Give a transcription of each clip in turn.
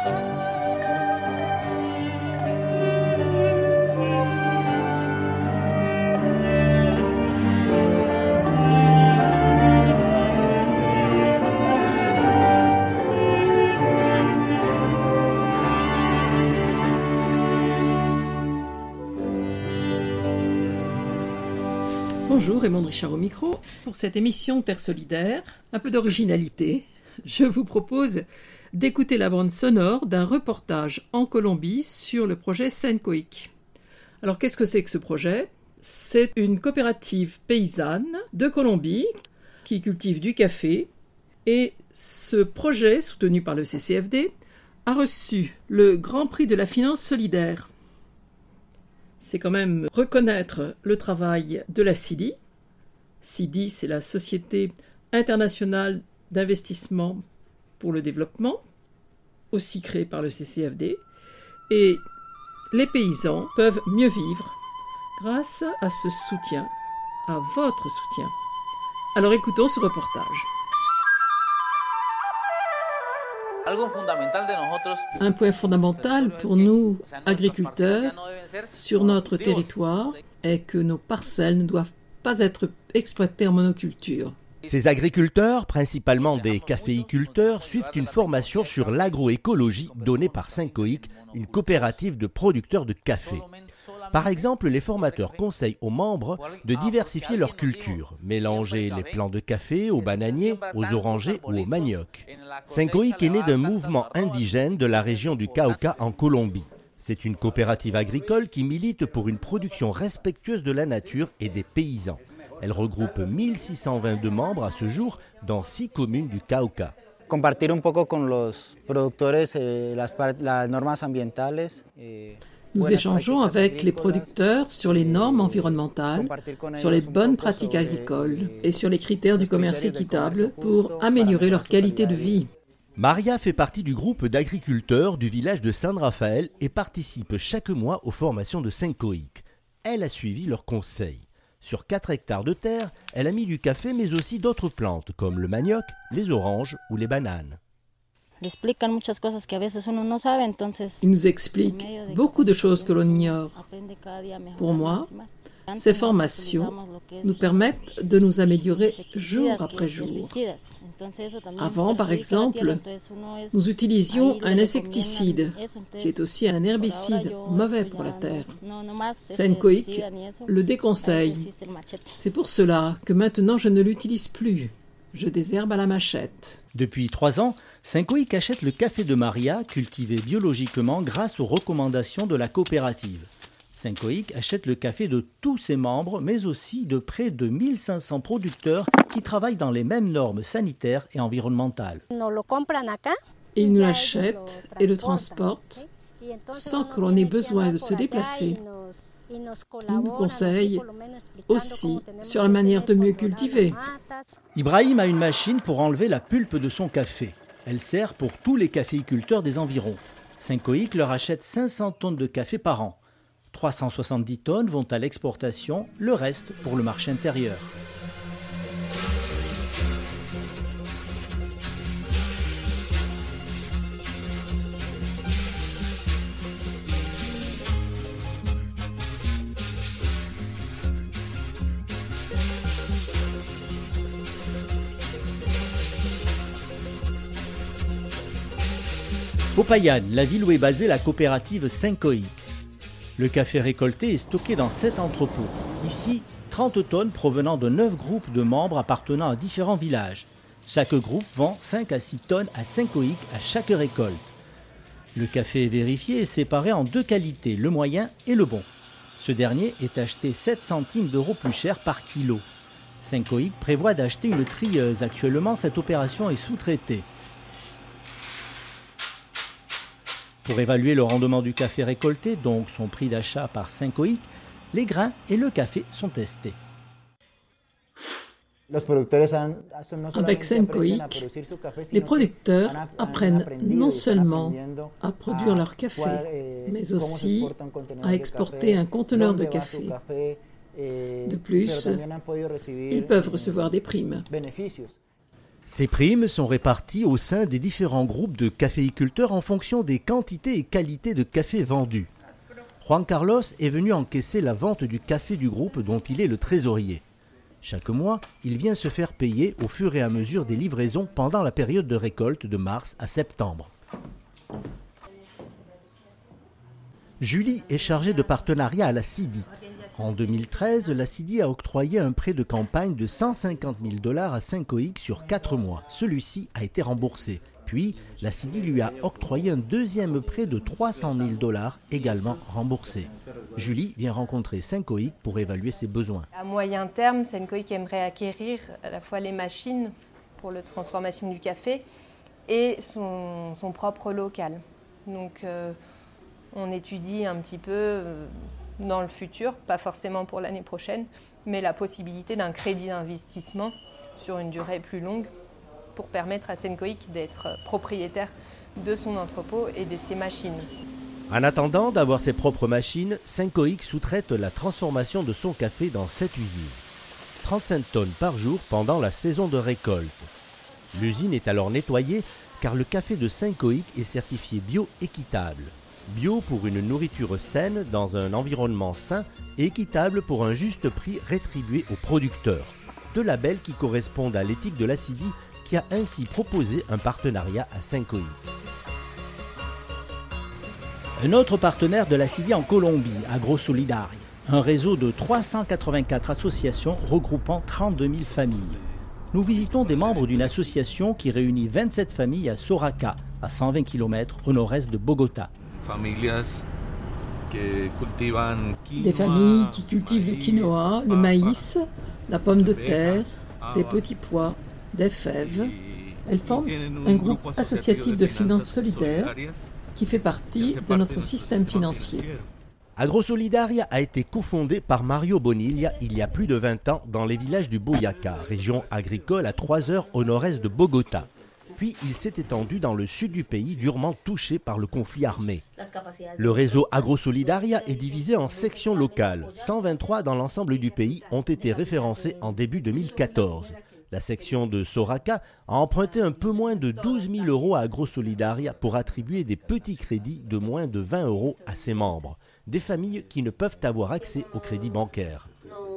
Bonjour, Raymond Richard au micro. Pour cette émission Terre solidaire, un peu d'originalité, je vous propose d'écouter la bande sonore d'un reportage en Colombie sur le projet Sencoic. Alors qu'est-ce que c'est que ce projet ? C'est une coopérative paysanne de Colombie qui cultive du café et ce projet, soutenu par le CCFD, a reçu le Grand Prix de la finance solidaire. C'est quand même reconnaître le travail de la CIDI. CIDI, c'est la Société internationale d'investissement pour le développement, aussi créée par le CCFD. Et les paysans peuvent mieux vivre grâce à ce soutien, à votre soutien. Alors écoutons ce reportage. Un point fondamental pour nous, agriculteurs, sur notre territoire, est que nos parcelles ne doivent pas être exploitées en monoculture. Ces agriculteurs, principalement des caféiculteurs, suivent une formation sur l'agroécologie donnée par Sencoic, une coopérative de producteurs de café. Par exemple, les formateurs conseillent aux membres de diversifier leur culture, mélanger les plants de café aux bananiers, aux orangers ou aux maniocs. Sencoic est né d'un mouvement indigène de la région du Cauca en Colombie. C'est une coopérative agricole qui milite pour une production respectueuse de la nature et des paysans. Elle regroupe 1622 membres à ce jour dans 6 communes du Cauca. Compartir un poco con los productores las normas ambientales. Nous échangeons avec les producteurs sur les normes environnementales, sur les bonnes pratiques agricoles et sur les critères du commerce équitable pour améliorer leur qualité de vie. Maria fait partie du groupe d'agriculteurs du village de San Rafael et participe chaque mois aux formations de Sencoic. Elle a suivi leurs conseils. Sur 4 hectares de terre, elle a mis du café mais aussi d'autres plantes comme le manioc, les oranges ou les bananes. Il nous explique beaucoup de choses que l'on ignore. Pour moi, ces formations nous permettent de nous améliorer jour après jour. Avant, par exemple, nous utilisions un insecticide, qui est aussi un herbicide mauvais pour la terre. Sencoic le déconseille. C'est pour cela que maintenant je ne l'utilise plus. Je désherbe à la machette. Depuis 3 ans, Sencoic achète le café de Maria, cultivé biologiquement grâce aux recommandations de la coopérative. Sencoic achète le café de tous ses membres, mais aussi de près de 1500 producteurs qui travaillent dans les mêmes normes sanitaires et environnementales. Ils nous l'achètent et le transportent sans que l'on ait besoin de se déplacer. Ils nous conseillent aussi sur la manière de mieux cultiver. Ibrahim a une machine pour enlever la pulpe de son café. Elle sert pour tous les caféiculteurs des environs. Sencoic leur achète 500 tonnes de café par an. 370 tonnes vont à l'exportation, le reste pour le marché intérieur. Popayán, la ville où est basée la coopérative Sencoic. Le café récolté est stocké dans 7 entrepôts. Ici, 30 tonnes provenant de 9 groupes de membres appartenant à différents villages. Chaque groupe vend 5 à 6 tonnes à Sencoic à chaque récolte. Le café est vérifié et séparé en 2 qualités, le moyen et le bon. Ce dernier est acheté 7 centimes d'euros plus cher par kilo. Sencoic prévoit d'acheter une trieuse. Actuellement, cette opération est sous-traitée. Pour évaluer le rendement du café récolté, donc son prix d'achat par Sencoic, les grains et le café sont testés. Avec Sencoic, les producteurs apprennent non seulement à produire leur café, mais aussi à exporter un conteneur de café. De plus, ils peuvent recevoir des primes. Ces primes sont réparties au sein des différents groupes de caféiculteurs en fonction des quantités et qualités de café vendus. Juan Carlos est venu encaisser la vente du café du groupe dont il est le trésorier. Chaque mois, il vient se faire payer au fur et à mesure des livraisons pendant la période de récolte de mars à septembre. Julie est chargée de partenariat à la CIDI. En 2013, la CIDI a octroyé un prêt de campagne de $150 000 à 5OX sur 4 mois. Celui-ci a été remboursé. Puis, la CIDI lui a octroyé un deuxième prêt de $300 000, également remboursé. Julie vient rencontrer 5OX pour évaluer ses besoins. À moyen terme, 5OX aimerait acquérir à la fois les machines pour la transformation du café et son propre local. Donc, on étudie un petit peu dans le futur, pas forcément pour l'année prochaine, mais la possibilité d'un crédit d'investissement sur une durée plus longue pour permettre à 5OX d'être propriétaire de son entrepôt et de ses machines. En attendant d'avoir ses propres machines, 5OX sous-traite la transformation de son café dans 7 usines. 35 tonnes par jour pendant la saison de récolte. L'usine est alors nettoyée car le café de 5OX est certifié bio-équitable. Bio pour une nourriture saine dans un environnement sain et équitable pour un juste prix rétribué aux producteurs. Deux labels qui correspondent à l'éthique de la CIDI qui a ainsi proposé un partenariat à 5OX. Un autre partenaire de la CIDI en Colombie, AgroSolidaria, un réseau de 384 associations regroupant 32 000 familles. Nous visitons des membres d'une association qui réunit 27 familles à Soraca, à 120 km au nord-est de Bogota. Des familles qui cultivent le quinoa, le maïs, la pomme de terre, des petits pois, des fèves. Elles forment un groupe associatif de finances solidaires qui fait partie de notre système financier. AgroSolidaria a été cofondé par Mario Bonilla il y a plus de 20 ans dans les villages du Boyacá, région agricole à 3 heures au nord-est de Bogota. Puis il s'est étendu dans le sud du pays, durement touché par le conflit armé. Le réseau AgroSolidaria est divisé en sections locales. 123 dans l'ensemble du pays ont été référencées en début 2014. La section de Soraca a emprunté un peu moins de 12 000 € à AgroSolidaria pour attribuer des petits crédits de moins de 20 € à ses membres. Des familles qui ne peuvent avoir accès au crédit bancaire.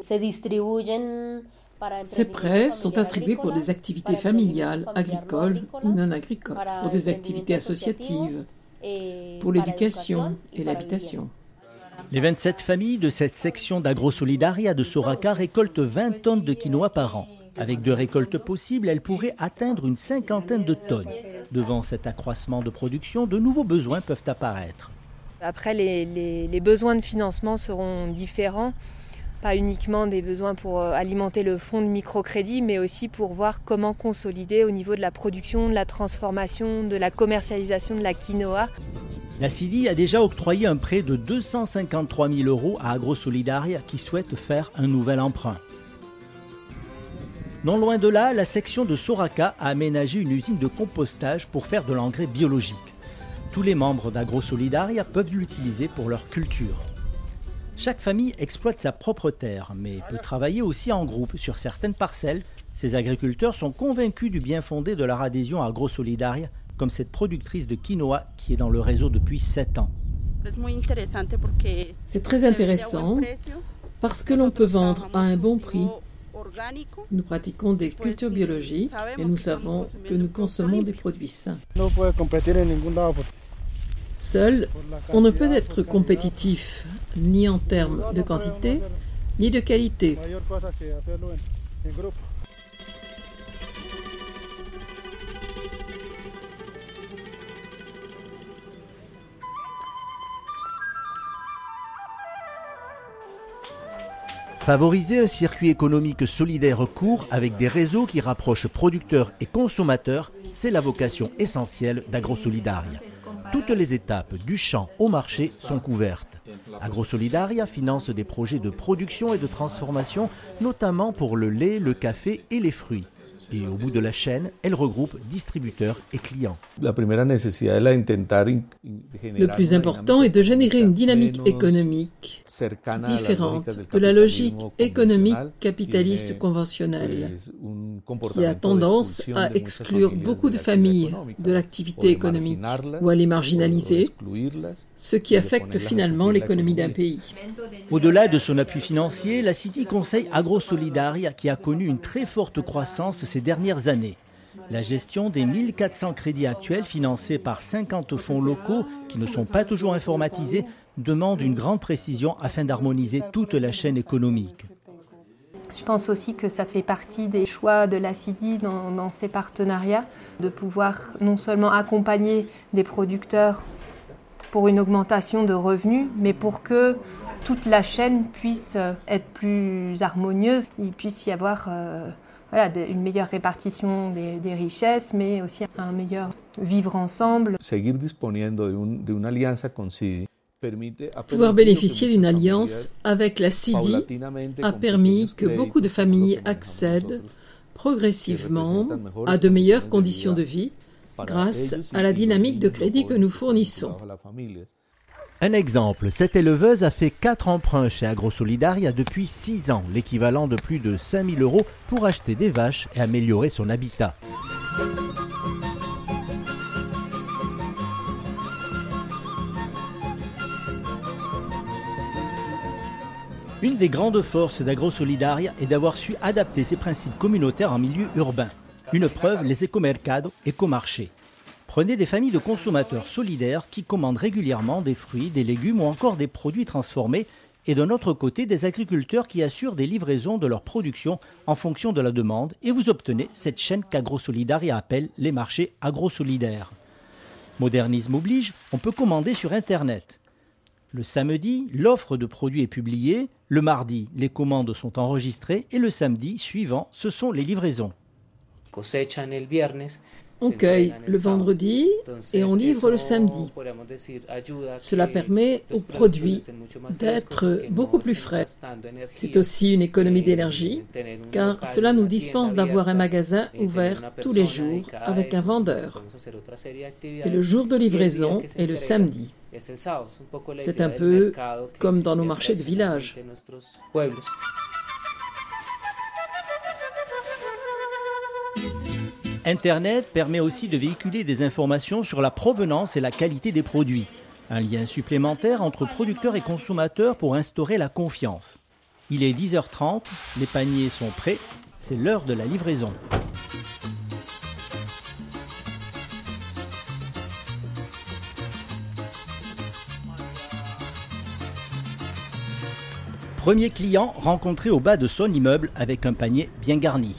Ces prêts sont attribués pour des activités familiales, agricoles ou non agricoles, pour des activités associatives, pour l'éducation et l'habitation. Les 27 familles de cette section d'AgroSolidaria de Soraca récoltent 20 tonnes de quinoa par an. Avec 2 récoltes possibles, elles pourraient atteindre une 50aine de tonnes. Devant cet accroissement de production, de nouveaux besoins peuvent apparaître. Après, les besoins de financement seront différents. Pas uniquement des besoins pour alimenter le fonds de microcrédit, mais aussi pour voir comment consolider au niveau de la production, de la transformation, de la commercialisation de la quinoa. La CIDI a déjà octroyé un prêt de 253 000 € à AgroSolidaria qui souhaite faire un nouvel emprunt. Non loin de là, la section de Soraca a aménagé une usine de compostage pour faire de l'engrais biologique. Tous les membres d'AgroSolidaria peuvent l'utiliser pour leur culture. Chaque famille exploite sa propre terre, mais peut travailler aussi en groupe sur certaines parcelles. Ces agriculteurs sont convaincus du bien fondé de leur adhésion à AgroSolidaria, comme cette productrice de quinoa qui est dans le réseau depuis 7 ans. C'est très intéressant parce que l'on peut vendre à un bon prix. Nous pratiquons des cultures biologiques et nous savons que nous consommons des produits sains. Seul, on ne peut être compétitif ni en termes de quantité, ni de qualité. Favoriser un circuit économique solidaire court avec des réseaux qui rapprochent producteurs et consommateurs, c'est la vocation essentielle d'AgroSolidaria. Toutes les étapes, du champ au marché, sont couvertes. AgroSolidaria finance des projets de production et de transformation, notamment pour le lait, le café et les fruits. Et au bout de la chaîne, elle regroupe distributeurs et clients. Le plus important est de générer une dynamique économique différente de la logique économique capitaliste conventionnelle, qui a tendance à exclure beaucoup de familles de l'activité économique ou à les marginaliser, ce qui affecte finalement l'économie d'un pays. Au-delà de son appui financier, la City conseille AgroSolidaria qui a connu une très forte croissance ces dernières années. La gestion des 1400 crédits actuels financés par 50 fonds locaux qui ne sont pas toujours informatisés demande une grande précision afin d'harmoniser toute la chaîne économique. Je pense aussi que ça fait partie des choix de la CIDI dans ces partenariats, de pouvoir non seulement accompagner des producteurs pour une augmentation de revenus, mais pour que toute la chaîne puisse être plus harmonieuse, il puisse y avoir une meilleure répartition des richesses, mais aussi un meilleur vivre ensemble. Pouvoir bénéficier d'une alliance avec la CIDI a permis que beaucoup de familles accèdent progressivement à de meilleures conditions de vie grâce à la dynamique de crédit que nous fournissons. Un exemple, cette éleveuse a fait 4 emprunts chez AgroSolidaria depuis 6 ans, l'équivalent de plus de 5 000 € pour acheter des vaches et améliorer son habitat. Une des grandes forces d'AgroSolidaria est d'avoir su adapter ses principes communautaires en milieu urbain. Une preuve, les écomercados, écomarchés. Prenez des familles de consommateurs solidaires qui commandent régulièrement des fruits, des légumes ou encore des produits transformés et d'un autre côté des agriculteurs qui assurent des livraisons de leur production en fonction de la demande et vous obtenez cette chaîne qu'AgroSolidaria appelle les marchés agro-solidaires. Modernisme oblige, on peut commander sur Internet. Le samedi, l'offre de produits est publiée, le mardi, les commandes sont enregistrées et le samedi suivant, ce sont les livraisons. On cueille le vendredi et on livre le samedi. Cela permet aux produits d'être beaucoup plus frais. C'est aussi une économie d'énergie, car cela nous dispense d'avoir un magasin ouvert tous les jours avec un vendeur. Et le jour de livraison est le samedi. C'est un peu comme dans nos marchés de village. Internet permet aussi de véhiculer des informations sur la provenance et la qualité des produits. Un lien supplémentaire entre producteurs et consommateurs pour instaurer la confiance. Il est 10h30, les paniers sont prêts, c'est l'heure de la livraison. Premier client rencontré au bas de son immeuble avec un panier bien garni.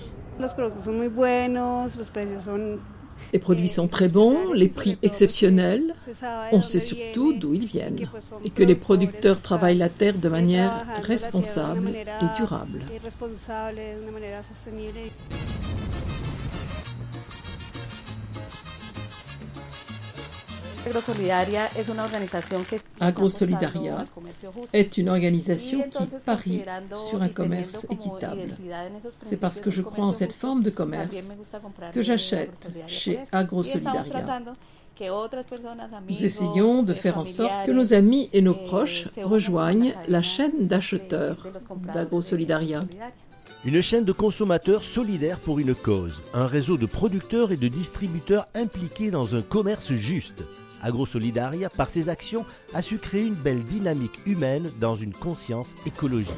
Les produits sont très bons, les prix exceptionnels. On sait surtout d'où ils viennent et que les producteurs travaillent la terre de manière responsable et durable. AgroSolidaria est une organisation qui parie sur un commerce équitable. C'est parce que je crois en cette forme de commerce que j'achète chez AgroSolidaria. Nous essayons de faire en sorte que nos amis et nos proches rejoignent la chaîne d'acheteurs d'AgroSolidaria. Une chaîne de consommateurs solidaires pour une cause, un réseau de producteurs et de distributeurs impliqués dans un commerce juste. AgroSolidaria, par ses actions, a su créer une belle dynamique humaine dans une conscience écologique.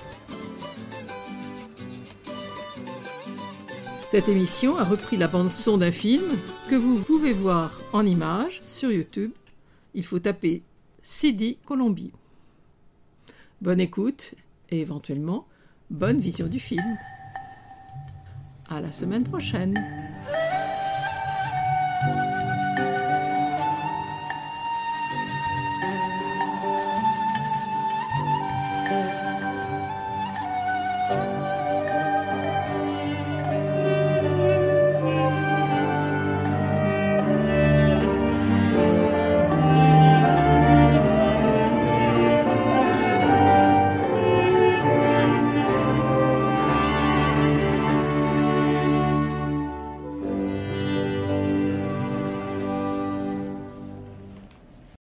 Cette émission a repris la bande-son d'un film que vous pouvez voir en images sur YouTube. Il faut taper CIDI Colombie. Bonne écoute et éventuellement bonne vision du film. À la semaine prochaine.